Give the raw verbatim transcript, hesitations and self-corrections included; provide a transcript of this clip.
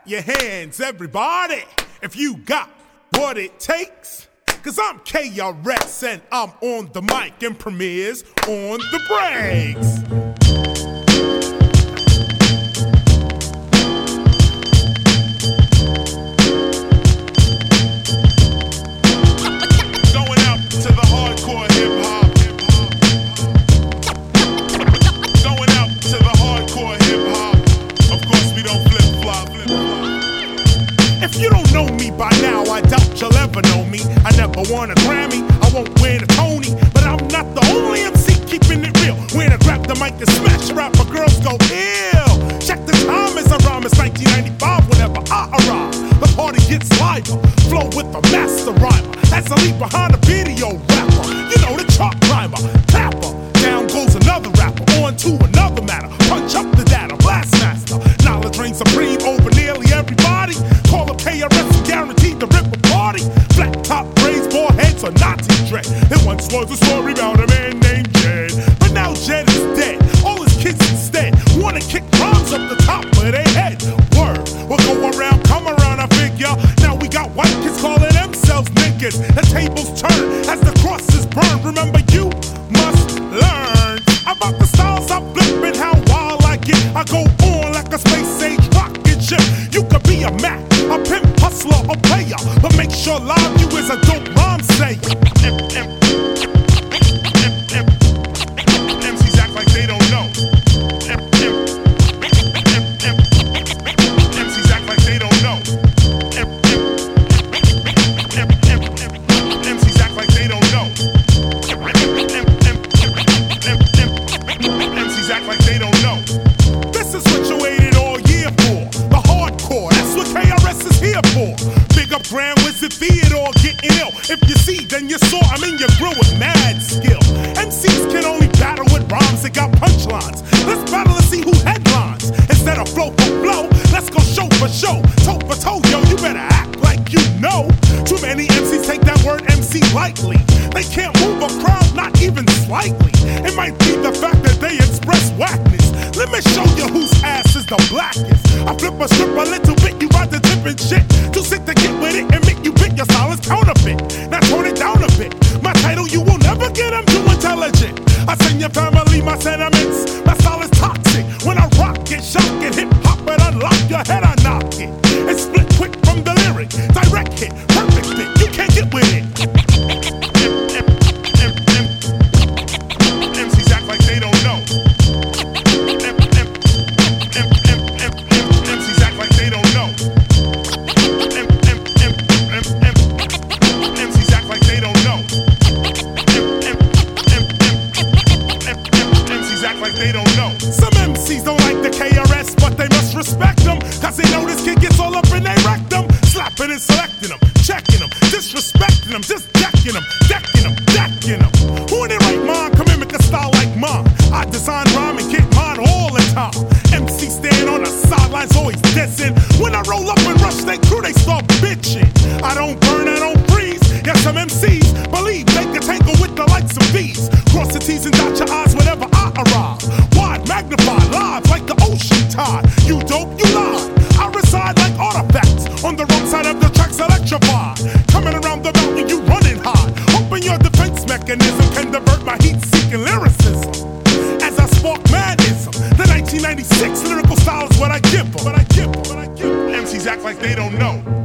your hands, everybody, if you got what it takes. Cause I'm K R S and I'm on the mic and Premier's on the breaks. If you don't know me by now, I doubt you'll ever know me. I never won a Grammy, I won't win a Tony, but I'm not the only M C keeping it real. When I grab the mic and smash a rapper, girls go ill. Check the time as I rhyme, it's nineteen ninety-five whenever I arrive. The party gets liver, flow with the master rhymer. As I leave behind a video rapper, you know the chart climber, clapper. Down goes another rapper, on to another matter. Punch up the data, blast master. Knowledge reigns supreme over nearly everybody. Call up K R S and guaranteed to rip a party. Flat top braids, bald heads, or Nazi dread. There once was a story about a man named Jed, but now Jed is dead. All his kids instead wanna kick rhymes up the top of their head. Word, we'll go around, come around, I figure. Now we got white kids calling themselves niggas. The tables turn as the crosses burn. Remember, you must learn about the styles I flip and how wild I get. I go on like a space age rocket ship. You could be a Mac, a pimp, hustler, or player, but make sure live you is a dope rhyme sayer. M Cs act like they don't know. M Cs act like they don't know. M Cs act like they don't know. M Cs act like they don't know. This is what you waited all year for. The hardcore, that's what K R S is here for. Big up Grand Wizard Theodore getting ill. If you see, then you saw. I'm in your grill with mad skill. M Cs can only battle with rhymes that got punchlines. Let's battle and see who headlines. Instead of flow for flow, let's go show for show. Toe for toe, yo, you better act like you know. Too many M Cs take that word M C lightly. They can't move a crowd, not even slightly. It might be the fact that they express whackness. Let me show you whose ass is the blackest. I flip a strip a little bit, you ride the tip and shit. Too sick to get with it and make you big, your style is counterfeit. Now tone it down a bit. My title, you will never get, I'm too intelligent. I send your family my sentiments. My style is toxic. When I rock it, shock it, hip hop it, unlock your head, I knock it. It's split quick from the lyric. Direct hit, perfect fit, you can't get with it. M Cs act like they don't know. M Cs act like they don't know. M Cs act like they don't know. M Cs act like they don't know. Some M Cs don't like the K R S, but they must respect them. Cause they know this kid gets all up in they rectum. Slapping and selecting them, checking them, disrespecting them, just decking them, decking them, decking them. Who in their right mind can mimic a style like mine? I design rhyme and get mine all the time. M C stand on the sidelines, always dissing. When I roll up and rush they crew, they start bitching. I don't burn, I don't freeze. Yes, some M Cs believe they can tangle with the likes of these. Cross the T's and dot your I's whenever I arrive. Wide, magnified, live like the ocean tide. You dope, you lie. I reside like artifacts on the wrong side of the tracks, electrified. Coming around the mountain, you running high. Hoping your defense mechanism can divert my heat-seeking lyricism. As I spark madism, the nineteen ninety-six lyrical style is what I give 'em. What I give 'em. What I give 'em. M Cs act like they don't know.